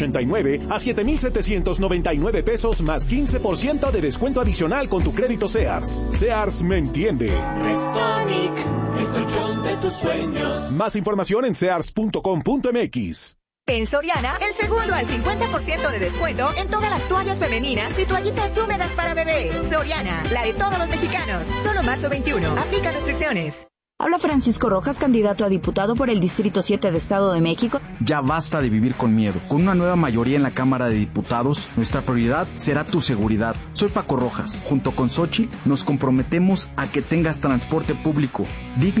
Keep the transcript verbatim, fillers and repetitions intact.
ochenta y nueve a siete mil setecientos noventa y nueve pesos más quince por ciento de descuento adicional con tu crédito Sears. Sears me entiende. Restonic, el colchón de tus sueños. Más información en sears punto com punto m x. En Soriana, el segundo al cincuenta por ciento de descuento en todas las toallas femeninas y toallitas húmedas para bebé. Soriana, la de todos los mexicanos. Solo marzo veintiuno. Aplica restricciones. Habla Francisco Rojas, candidato a diputado por el Distrito siete de Estado de México. Ya basta de vivir con miedo. Con una nueva mayoría en la Cámara de Diputados, nuestra prioridad será tu seguridad. Soy Paco Rojas. Junto con Xóchitl, nos comprometemos a que tengas transporte público digno